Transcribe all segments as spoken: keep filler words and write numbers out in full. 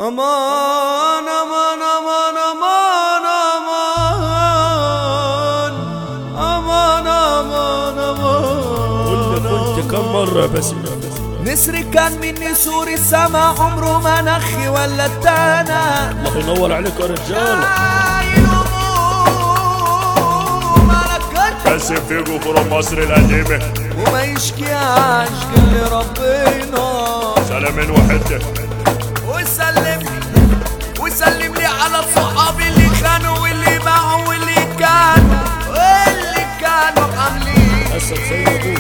أمان أمان أمان أمان أمان أمان أمان قلت كنت كم مرة بس نسر كان من نسور السما عمره ما نخي ولا التانا. الله ينور عليك يا رجال. بس في جفور مصر القديمة وما يشكيهاش كل ربنا. سلام وحدة وسلم وسلم لي على صحابي اللي خانوا واللي باعوا واللي كانوا واللي كانوا عاملين أسد سيد أبوه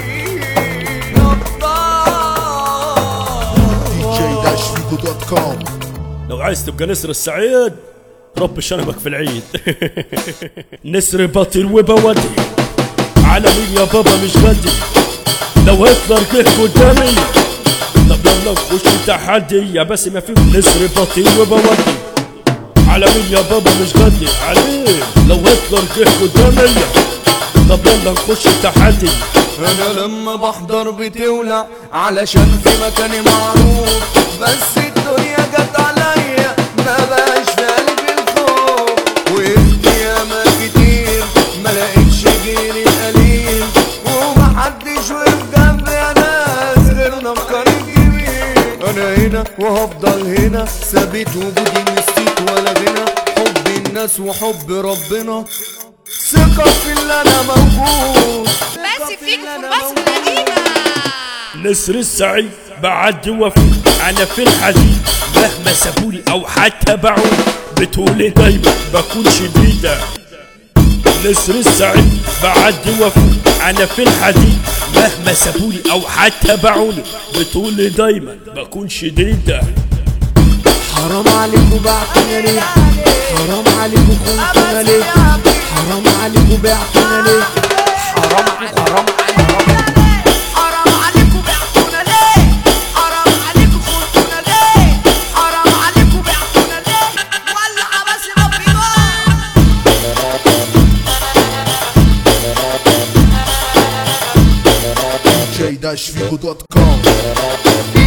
دي جي داش فيجو دوت كوم. لو عايز تبقى نسر السعيد رب شنبك في العيد. نسر بطل وبودي على مين يا بابا مش غدي. لو هتلر جه قدامي طب يلا نخش تحدي يا بس ما في. نسر بطل وبودي على مين يا بابا مش غدي عليه. لو هتلر جه قدامي طب يلا نخش تحدي. انا لما بحضر بتولع علشان في مكاني معروف. بس الدنيا جت عليا ما بقاش في قلبي الخوف. وقفت ياما كتير ما لقيتش غيري القليل. ومحدش وقف جنبي يا ناس غير نفكر الجميل. انا هنا وهفضل هنا ثابت وجودي نسيت ولا غنى. حب الناس وحب ربنا ثقة في اللي انا موجود. بس فيك في مصر القديمة. نسر السعيد بعد وفي انا في الحديد. مهما سابولي او حتى باعوني بتقولي دايما بكون شديدة. نسر السعيد بعد وفي انا في الحديد. مهما سابولي او حتى باعوني بتقولي دايما بكون شديدة. حرام عليكوا بعتنا ليه؟ حرام عليكوا خنتنا ليه؟ حرام عليكوا بعتنا ليه؟ حرام حرام حرام عليكوا بعتنا ليه؟ حرام عليكوا خنتنا ليه؟ حرام عليكوا بعتنا ليه؟ ولع بس ربنا. دي جي داش فيجو دوت كوم.